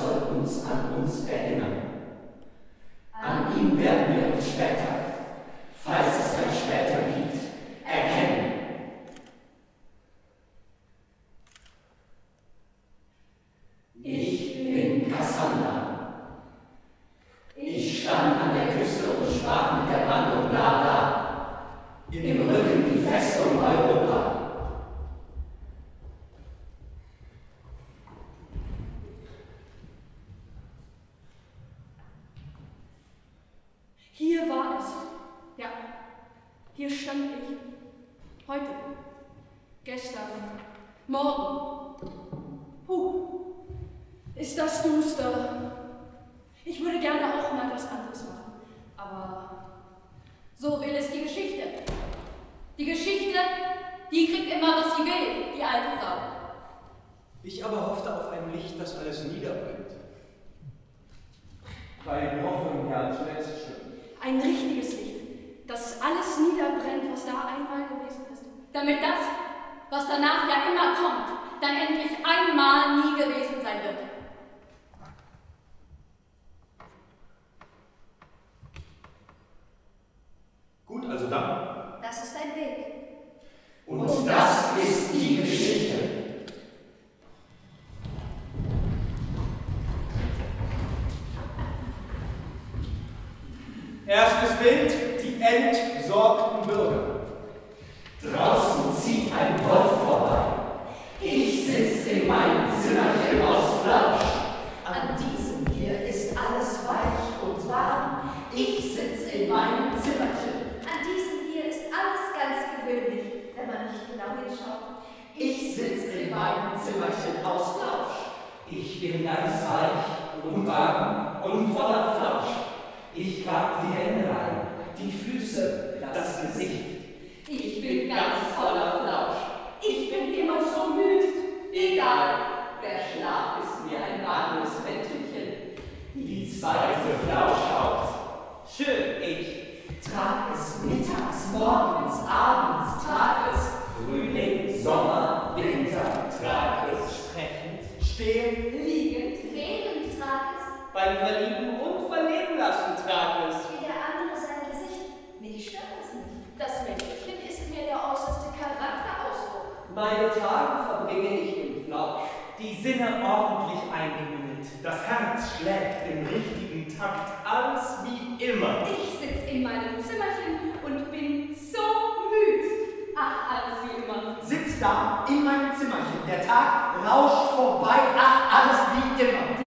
soll uns an uns erinnern. An ihn werden wir uns später, falls es ein später gibt, erkennen. Ich bin Cassandra. Ich stand an der Küste und sprach mit der Brandung bla bla. Im Rücken die Festung Europa. Hier war es. Ja, hier stand ich. Heute, gestern, morgen. Ist das duster. Ich würde gerne auch mal was anderes machen. Aber so will es die Geschichte. Die Geschichte, die kriegt immer, was sie will, die alte Sau. Ich aber hoffte auf ein Licht, das alles niederbringt. Weil die Hoffnung ja zuletzt stimmt. Ein richtiges Licht, das alles niederbrennt, was da einmal gewesen ist. Damit das, was danach ja immer kommt, dann endlich einmal nie gewesen sein wird. Gut, also dann. Das ist ein Weg. Und das ist die Geschichte. Erstes Bild, die entsorgten Bürger. Draußen zieht ein Wolf vorbei. Ich sitz in meinem Zimmerchen aus Fleisch. An diesem hier ist alles weich und warm. Ich sitz in meinem Zimmerchen. An diesem hier ist alles ganz gewöhnlich, wenn man nicht genau hinschaut. Ich sitz in meinem Zimmerchen aus Flausch. Ich bin ganz weich und warm und voller Flausch. Ich grab die Hände rein, die Füße, das Gesicht. Ich bin ganz voller Flausch. Ich bin immer so müde. Egal, der Schlaf ist mir ein warmes Bettchen. Die zweite Flauschhaut. Schön, ich. Trag es mittags, morgens, abends, trag es. Frühling, Sommer, Winter, trag es. Sprechend. Stehen. Liegend, redend trag es, Beim Verlieben und Verleben lassen trag es. wie der andere sein Gesicht. Mich stört es nicht. Das Männchen ist mir der äußerste Charakterausdruck. Meine Tage verbringe ich im Flausch. Die Sinne ordentlich eingemüht. Das Herz schlägt im richtigen Takt. Alles wie immer. Ich sitz in meinem Zimmerchen und bin so müde. Ach, alles wie immer. Sitz da in meinem Zimmerchen. Der Tag rauscht vorbei. Ach, alles wie immer.